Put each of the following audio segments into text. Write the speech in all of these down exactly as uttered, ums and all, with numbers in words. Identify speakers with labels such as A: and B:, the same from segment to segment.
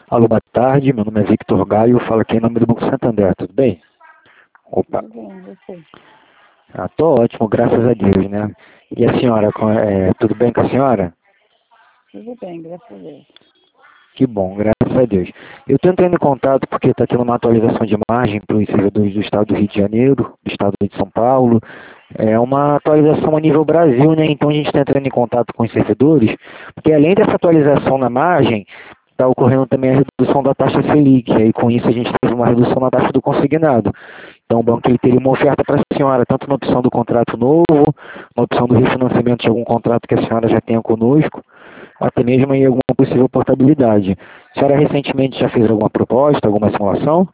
A: Alô, boa tarde, meu nome é Victor Gaio, falo aqui em nome do Banco Santander, tudo bem? Opa,
B: Tudo bem, você?
A: ah, tô ótimo, graças a Deus, né? E a senhora, com- é, tudo bem com a senhora?
B: Tudo bem, graças a Deus.
A: Que bom, graças a Deus. Eu estou entrando em contato porque está tendo uma atualização de imagem para os servidores do estado do Rio de Janeiro, do estado de São Paulo. É uma atualização a nível Brasil, né? Então a gente está entrando em contato com os servidores, porque além dessa atualização na imagem, está ocorrendo também a redução da taxa Selic. Aí com isso a gente teve uma redução na taxa do consignado. Então o banco ele teria uma oferta para a senhora, tanto na opção do contrato novo, na opção do refinanciamento de algum contrato que a senhora já tenha conosco, até mesmo em alguma possível portabilidade. A senhora recentemente já fez alguma proposta, alguma simulação?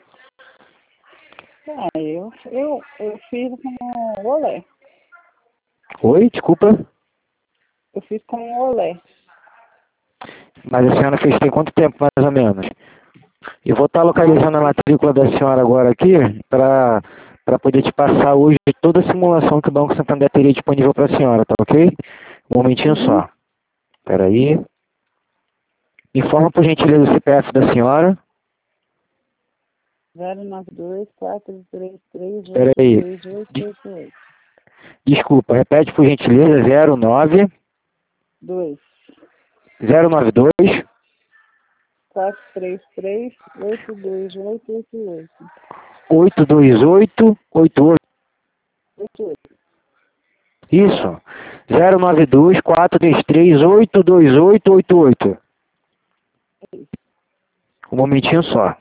B: Ah, eu, eu, eu fiz com o Olé.
A: Oi, desculpa,
B: Eu fiz com o Olé.
A: mas a senhora fez tem quanto tempo, mais ou menos? Eu vou estar
B: Ah,
A: localizando a matrícula da senhora agora aqui para para poder te passar hoje toda a simulação que o Banco Santander teria disponível para a senhora, tá ok? Um momentinho
B: uhum.
A: só. Espera aí. Me informa por gentileza o C P F da senhora.
B: zero nove dois, quatro três três,
A: Espera
B: oito
A: aí.
B: dois oito
A: De-
B: oito oito.
A: Desculpa, repete por gentileza. zero nove
B: dois,
A: zero nove dois
B: quatro três três, oito dois oito oito oito.
A: oito dois oito oito oito.
B: oito oito.
A: Isso. zero nove dois quatro três três oito dois oito oito oito. Um momentinho só.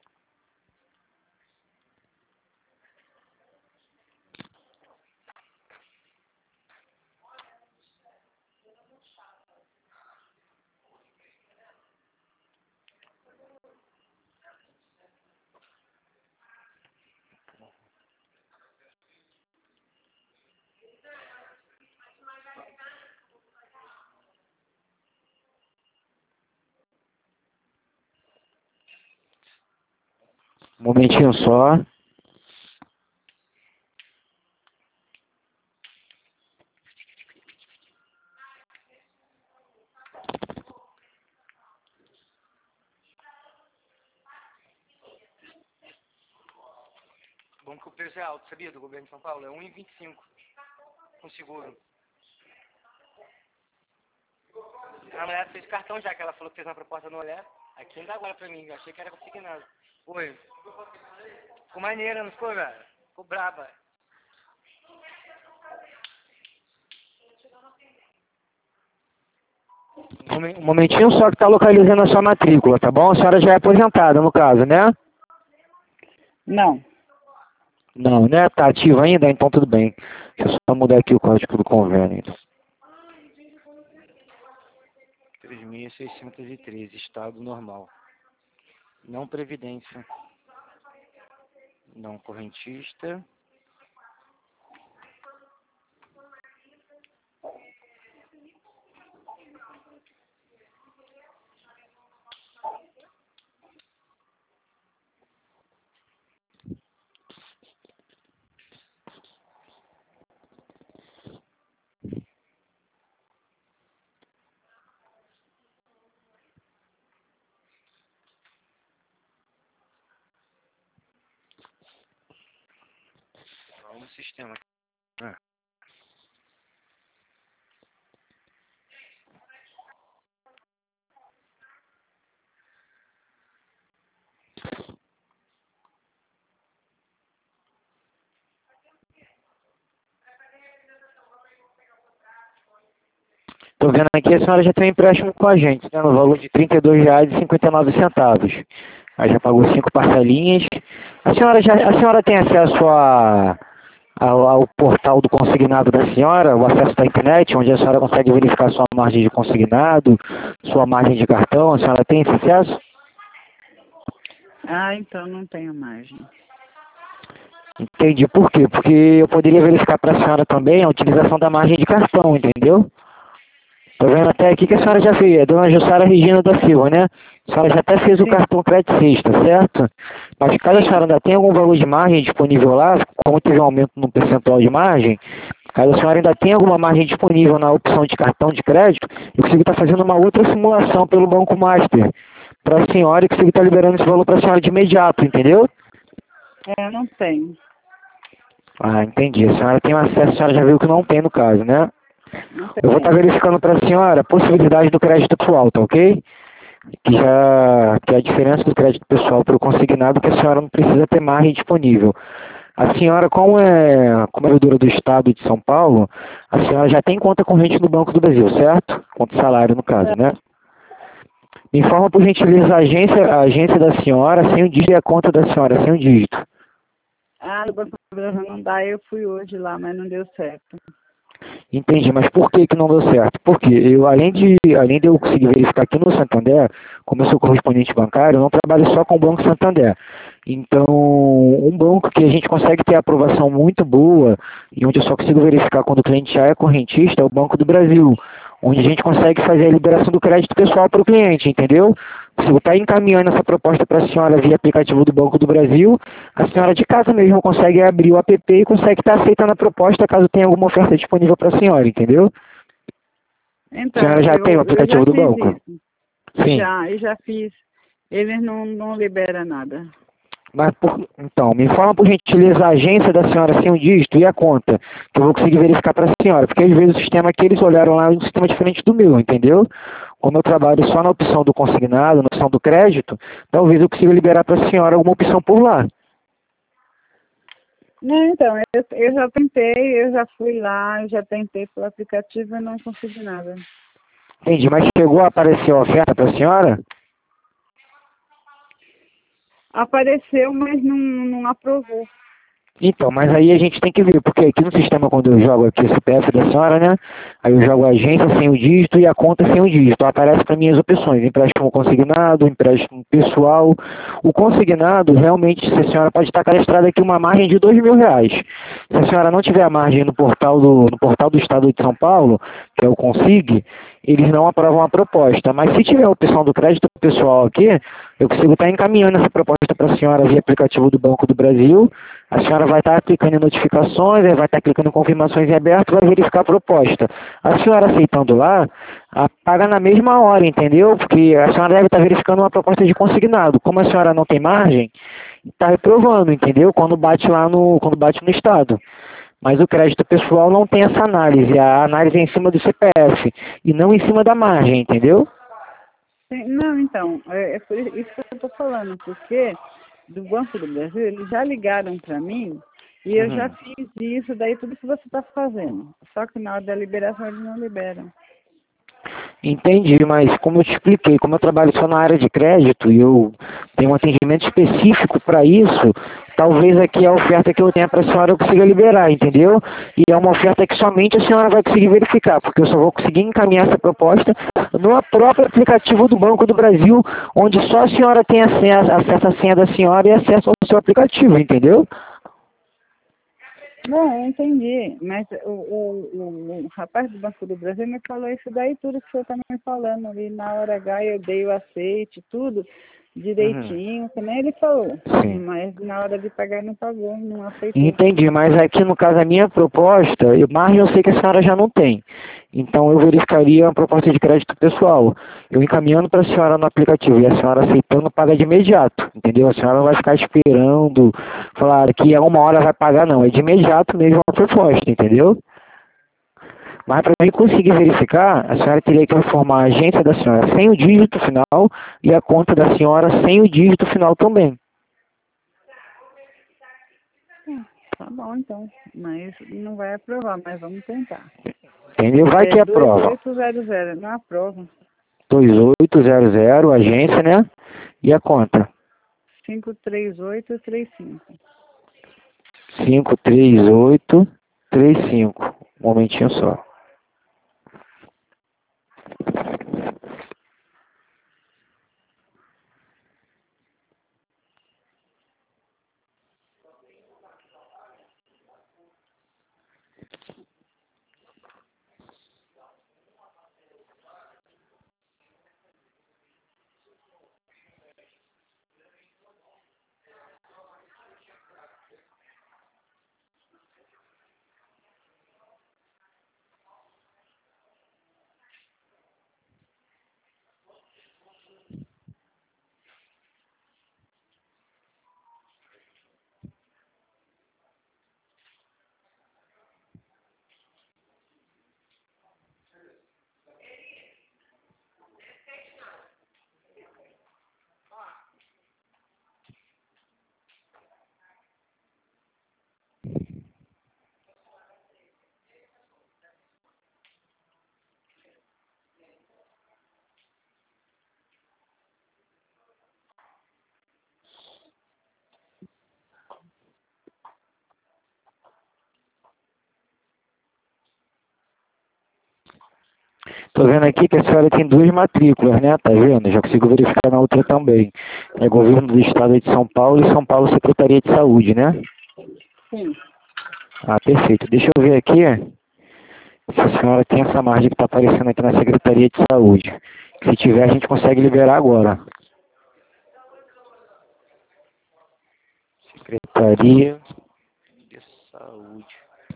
A: Um momentinho só. Bom que o preço é alto, sabia, do governo de São Paulo? É um vírgula vinte e cinco com seguro. A mulher fez cartão já, que ela falou que fez uma proposta no Olé. Aqui ainda agora pra mim, eu achei que era consignado. Oi. Ficou maneira, não ficou, velho? Ficou braba. Um momen- um momentinho só que tá localizando a sua matrícula, tá bom? A senhora já é aposentada, no caso, né?
B: Não.
A: Não, né? Tá ativa ainda? Então tudo bem. Deixa eu só mudar aqui o código do convênio. Então. três mil seiscentos e treze, estado normal. Não previdência. Não correntista. Vamos no sistema. Ah. Tô vendo aqui, a senhora já tem um empréstimo com a gente, né? No valor de trinta e dois reais e cinquenta e nove centavos. Aí já pagou cinco parcelinhas. A senhora, já, a senhora tem acesso a, ao, ao portal do consignado da senhora, o acesso da internet, onde a senhora consegue verificar sua margem de consignado, sua margem de cartão, a senhora tem esse acesso?
B: Ah, então não tenho margem.
A: Entendi. Por quê? Porque eu poderia verificar para a senhora também a utilização da margem de cartão, entendeu? Tô vendo até aqui que a senhora já fez, é Dona Jussara Regina da Silva, né? A senhora já até fez o
B: Sim.
A: cartão crédito sexta, certo? Mas caso a senhora ainda tenha algum valor de margem disponível lá, como teve um aumento no percentual de margem, caso a senhora ainda tenha alguma margem disponível na opção de cartão de crédito, eu consigo estar fazendo uma outra simulação pelo Banco Master, para a senhora e consigo estar liberando esse valor para a senhora de imediato, entendeu?
B: É, não tem.
A: Ah, entendi. A senhora tem acesso, a senhora já viu que não tem no caso, né?
B: Não
A: Eu vou estar
B: tem.
A: verificando para a senhora a possibilidade do crédito pessoal, tá ok? Que já que é a diferença do crédito pessoal para o consignado, que a senhora não precisa ter margem disponível. A senhora, como é como é devedora do Estado de São Paulo, a senhora já tem conta corrente no Banco do Brasil, certo? Conta salário, no caso, né? Me informa, por gentileza, a agência, a agência da senhora sem o dígito e a conta da senhora sem o dígito.
B: Ah, no Banco do Brasil não dá, eu fui hoje lá, mas não deu certo.
A: Entendi, mas por que que não deu certo? Porque eu, além de, além de eu conseguir verificar aqui no Santander, como eu sou correspondente bancário, eu não trabalho só com o Banco Santander. Então, um banco que a gente consegue ter aprovação muito boa e onde eu só consigo verificar quando o cliente já é correntista é o Banco do Brasil, onde a gente consegue fazer a liberação do crédito pessoal para o cliente, entendeu? Se eu estar encaminhando essa proposta para a senhora via aplicativo do Banco do Brasil, a senhora de casa mesmo consegue abrir o app e consegue estar aceitando a proposta caso tenha alguma oferta disponível para a senhora, entendeu? A
B: Então,
A: senhora já tem o
B: eu, eu já
A: aplicativo do
B: fiz
A: banco?
B: isso.
A: Sim.
B: Já, eu já fiz. Eles não, não liberam nada.
A: Mas por, então, me informa por gentileza a agência da senhora sem o dígito e a conta, que eu vou conseguir verificar para a senhora, porque às vezes o sistema que eles olharam lá é um sistema diferente do meu, entendeu? Como eu trabalho só na opção do consignado, na opção do crédito, talvez eu consiga liberar para a senhora alguma opção por lá.
B: Não, então, eu, eu já tentei, eu já fui lá, eu já tentei pelo aplicativo e não consegui nada.
A: Entendi, mas chegou a aparecer a oferta para a senhora?
B: Apareceu, mas não, não aprovou.
A: Então, mas aí a gente tem que ver, porque aqui no sistema, quando eu jogo aqui o C P F da senhora, né? Aí eu jogo a agência sem o dígito e a conta sem o dígito. Aparece para mim as opções, empréstimo consignado, empréstimo pessoal. O consignado, realmente, se a senhora pode estar cadastrada aqui uma margem de dois mil reais. Se a senhora não tiver a margem no portal do, no portal do Estado de São Paulo, que é o Consig, eles não aprovam a proposta. Mas se tiver a opção do crédito pessoal aqui, eu consigo estar encaminhando essa proposta para a senhora via aplicativo do Banco do Brasil. A senhora vai estar clicando em notificações, vai estar clicando em confirmações em aberto, vai verificar a proposta. A senhora aceitando lá, a- paga na mesma hora, entendeu? Porque a senhora deve estar verificando uma proposta de consignado. Como a senhora não tem margem, está reprovando, entendeu? Quando bate lá no, quando bate no Estado. Mas o crédito pessoal não tem essa análise. A análise é em cima do C P F e não em cima da margem, entendeu?
B: Sim, não, então, é, é por isso que eu estou falando, porque do Banco do Brasil, eles já ligaram para mim e eu já
A: Uhum.
B: fiz isso, daí tudo que você está fazendo. Só que na hora da liberação eles não liberam.
A: Entendi, mas como eu te expliquei, como eu trabalho só na área de crédito e eu tenho um atendimento específico para isso, talvez aqui a oferta que eu tenha para a senhora eu consiga liberar, entendeu? E é uma oferta que somente a senhora vai conseguir verificar, porque eu só vou conseguir encaminhar essa proposta no próprio aplicativo do Banco do Brasil, onde só a senhora tem acesso, acesso à senha da senhora e acesso ao seu aplicativo, entendeu?
B: Não, eu entendi, mas o, o, o, o rapaz do Banco do Brasil me falou isso daí, tudo que o senhor está me falando ali. Na hora H eu dei o aceite, tudo
A: Uhum.
B: direitinho, que nem ele falou.
A: Sim.
B: Mas na hora de pagar não pagou, não aceitou.
A: Entendi, mas aqui no caso a minha proposta, eu, margem eu sei que a senhora já não tem. Então eu verificaria a proposta de crédito pessoal. Eu encaminhando para a senhora no aplicativo e a senhora aceitando, paga de imediato, entendeu? A senhora não vai ficar esperando, falar que a uma hora vai pagar, não. É de imediato mesmo a proposta, entendeu? Mas para mim conseguir verificar, a senhora teria que informar a agência da senhora sem o dígito final e a conta da senhora sem o dígito final também.
B: Tá bom, então. Mas não vai aprovar, mas vamos tentar.
A: Entendeu? Vai
B: É
A: que aprova.
B: dois oito zero zero, não aprova.
A: dois oito zero zero, agência, né? E a conta?
B: cinco três oito três cinco.
A: cinco três oito três cinco. Um momentinho só. Tô vendo aqui que a senhora tem duas matrículas, né? Tá vendo? Já consigo verificar na outra também. É Governo do Estado de São Paulo e São Paulo Secretaria de Saúde, né?
B: Sim.
A: Ah, perfeito. Deixa eu ver aqui se a senhora tem essa margem que está aparecendo aqui na Secretaria de Saúde. Se tiver, a gente consegue liberar agora. Secretaria de Saúde.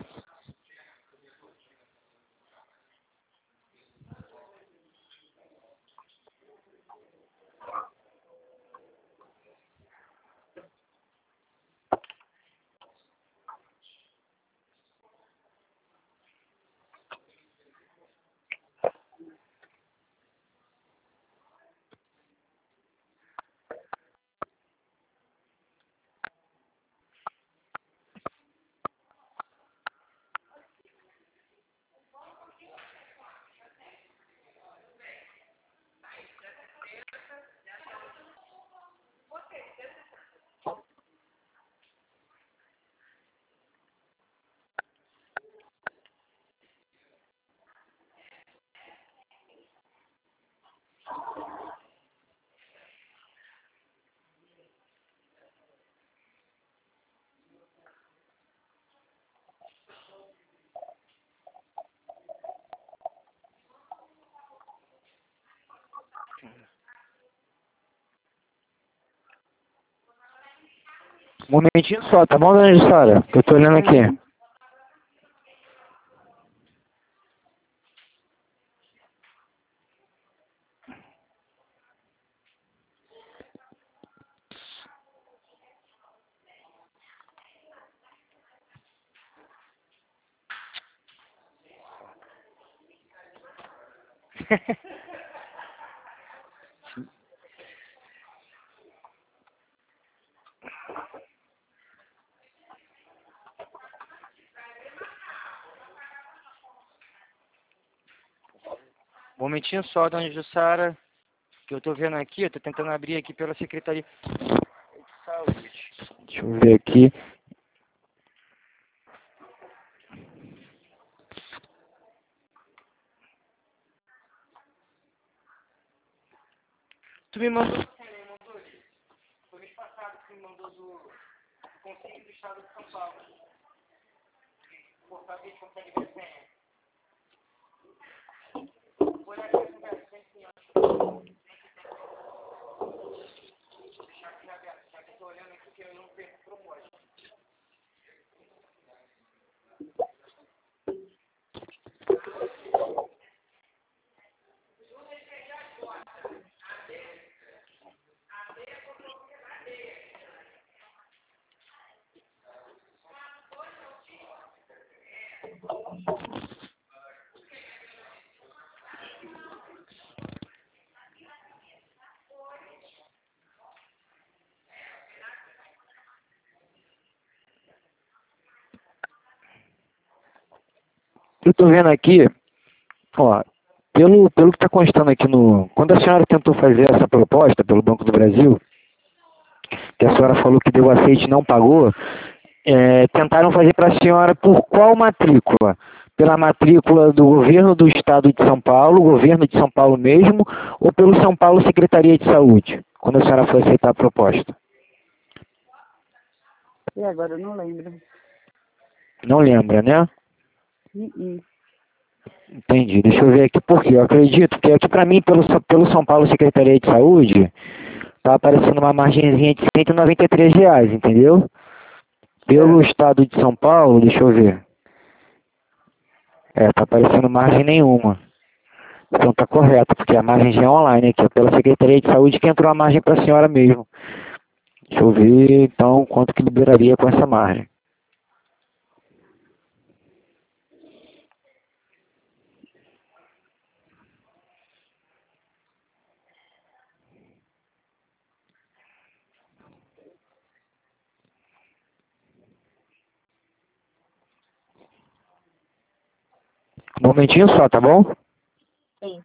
A: Um momentinho só, tá bom, dona Jussara? Que eu tô olhando aqui.
B: Uhum.
A: Um momentinho só, dona Jussara, que eu tô vendo aqui, eu tô tentando abrir aqui pela Secretaria de Saúde. Deixa eu ver aqui. Tu me mandou, foi mês passado que me mandou do Conselho do Estado de São Paulo. Por favor, consegue ver bem. Foi na quinta-feira, sim, ó. Deixar aqui aberto, já que eu tô olhando aqui que eu não perco proposta. Eu tô vendo aqui, ó, pelo, pelo que está constando aqui no... Quando a senhora tentou fazer essa proposta pelo Banco do Brasil, que a senhora falou que deu aceite e não pagou, é, tentaram fazer para a senhora por qual matrícula? Pela matrícula do Governo do Estado de São Paulo, Governo de São Paulo mesmo, ou pelo São Paulo Secretaria de Saúde, quando a senhora foi aceitar a proposta?
B: E agora eu não lembro.
A: Não lembra, né?
B: Uhum.
A: Entendi. Deixa eu ver aqui por quê. Eu acredito que aqui para mim, pelo, pelo São Paulo Secretaria de Saúde, tá aparecendo uma margenzinha de cento e noventa e três reais, entendeu? Pelo
B: É.
A: Estado de São Paulo, deixa eu ver. É, tá aparecendo margem nenhuma. Então tá correto, porque a margem já é online aqui, é pela Secretaria de Saúde que entrou a margem para a senhora mesmo. Deixa eu ver, então, quanto que liberaria com essa margem. Um momentinho só, tá bom?
B: Sim.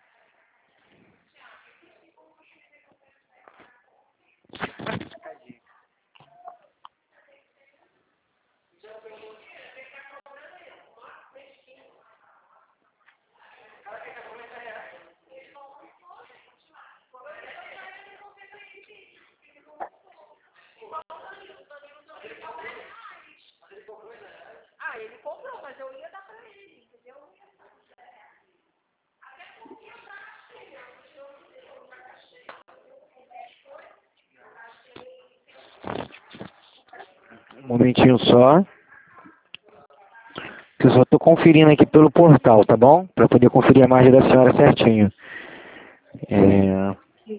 A: Um momentinho só. Que eu só estou conferindo aqui pelo portal, tá bom? Para poder conferir a margem da senhora certinho. É...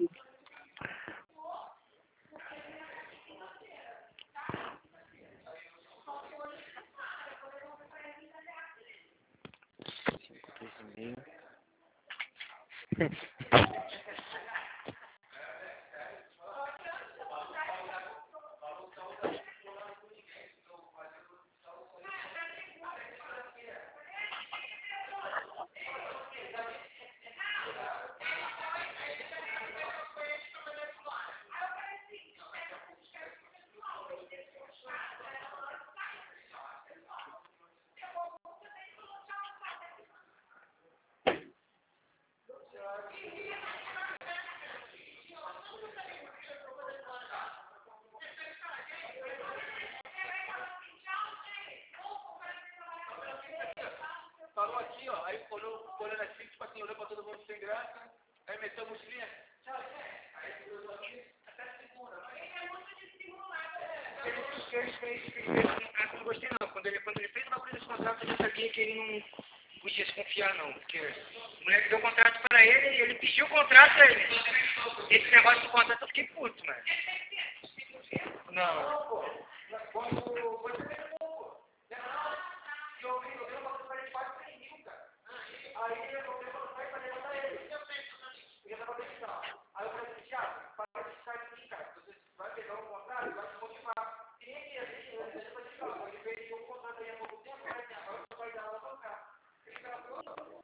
C: Falou aqui, ó, aí olhou, olhando assim, tipo assim, olhou pra todo mundo sem graça, aí meteu a mochilinha, tchau, gente. Aí tirou assim, até segura. Ele é muito dissimulado. Ele fez, fez, fez, fez, ah, não gostei não. Quando ele, quando ele fez uma coisa desse contrato, eu já sabia que ele não podia se confiar não, porque o moleque deu o contrato pra ele e ele pediu o contrato a ele. Esse negócio do contrato eu fiquei puto, mano. Não. Não, pô. Quando você tem um pouco, se eu vi, eu vi uma coisa pra ele quase cem mil, cara. Aí eu vou levantar e falei pra ele. Ele tava pensando. Aí eu falei assim, Thiago, para de ficar aqui, cara. Você vai pegar um contrato e vai te motivar. E ele, assim, ele vai te falar, ele fez um contrato aí há pouco tempo, agora você vai dar ela pra cá. Ele falou,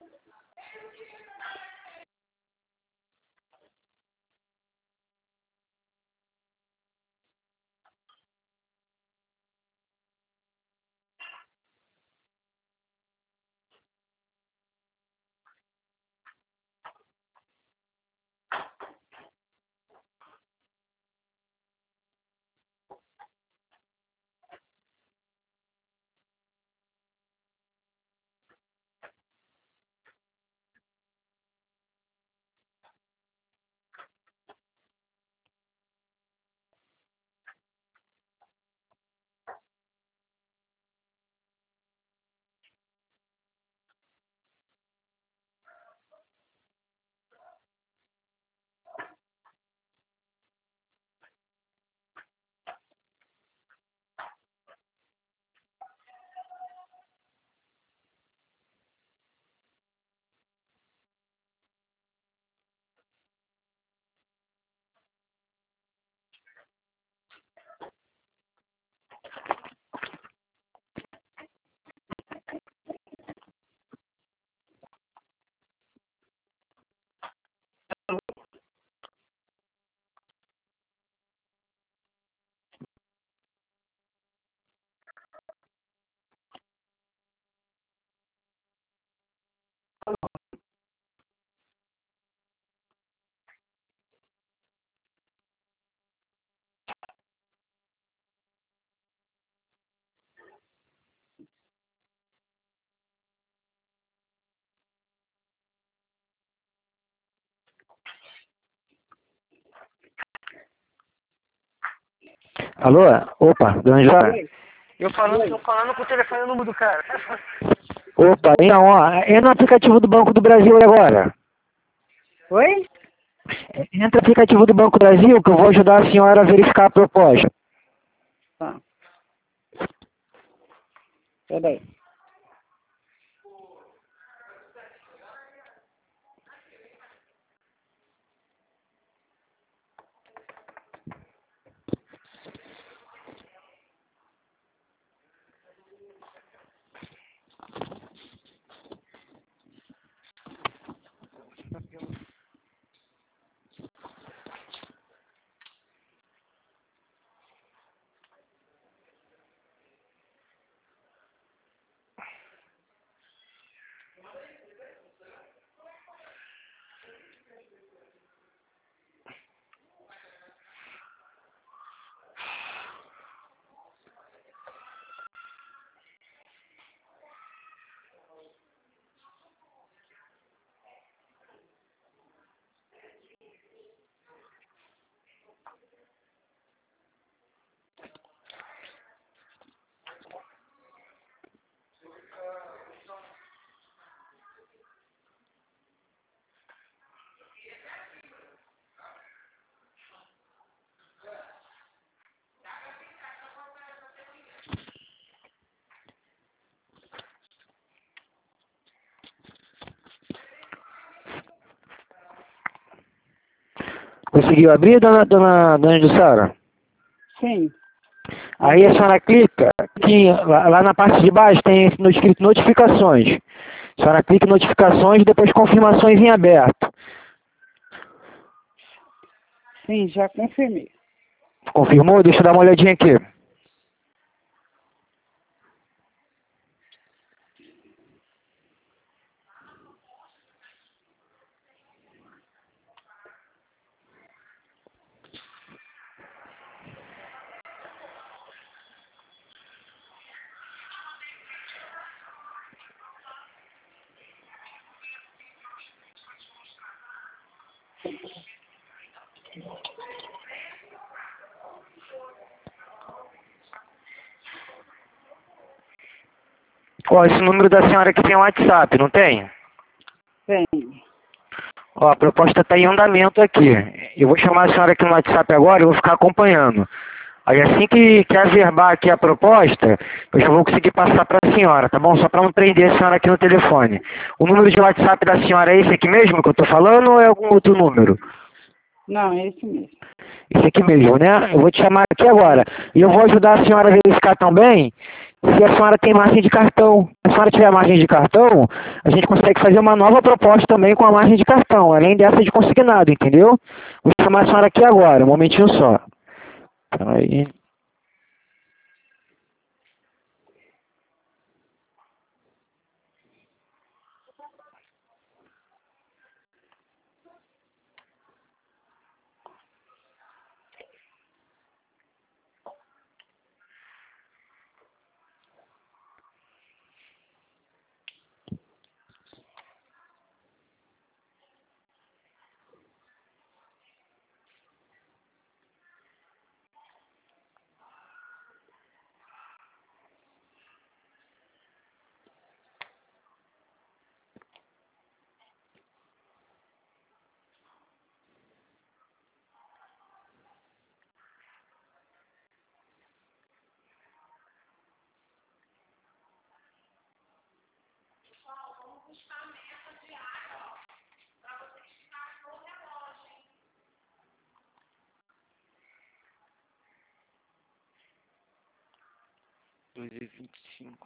A: Alô? Opa, dona Joana?
C: eu falando, eu falando com o telefone no mudo, cara.
A: Opa, então, ó, é no aplicativo do Banco do Brasil agora.
B: Oi?
A: Entra no aplicativo do Banco do Brasil que eu vou ajudar a senhora a verificar a proposta.
B: Tá. Peraí.
A: Conseguiu abrir, dona, dona, dona Jussara?
B: Sim.
A: Aí a senhora clica, que lá, lá na parte de baixo tem no escrito notificações. A senhora clica em notificações e depois confirmações em aberto.
B: Sim, já confirmei.
A: Confirmou? Deixa eu dar uma olhadinha aqui. Ó, esse número da senhora aqui tem um WhatsApp, não tem?
B: Tem.
A: Ó, a proposta está em andamento aqui. Eu vou chamar a senhora aqui no WhatsApp agora e vou ficar acompanhando. Aí assim que, que averbar aqui a proposta, eu já vou conseguir passar para a senhora, tá bom? Só para não prender a senhora aqui no telefone. O número de WhatsApp da senhora é esse aqui mesmo que eu estou falando ou é algum outro número?
B: Não, é esse mesmo.
A: Esse aqui mesmo, né? Eu vou te chamar aqui agora. E eu vou ajudar a senhora a verificar também se a senhora tem margem de cartão. Se a senhora tiver margem de cartão, a gente consegue fazer uma nova proposta também com a margem de cartão, além dessa de consignado, entendeu? Vou chamar a senhora aqui agora, um momentinho só. Aí. dois e vinte e cinco.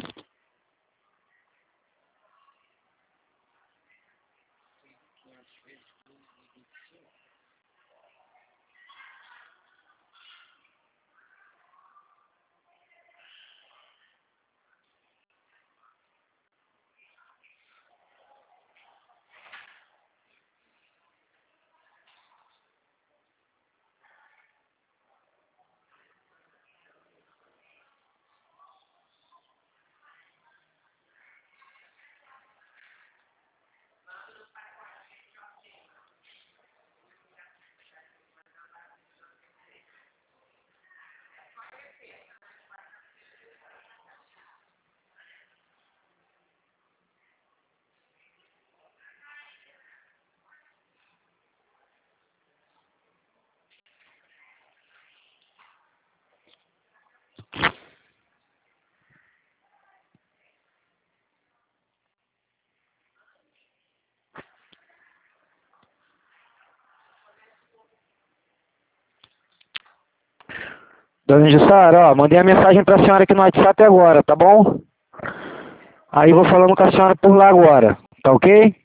A: Dona Jussara, ó, mandei a mensagem para a senhora aqui no WhatsApp agora, tá bom? Aí vou falando com a senhora por lá agora, tá ok?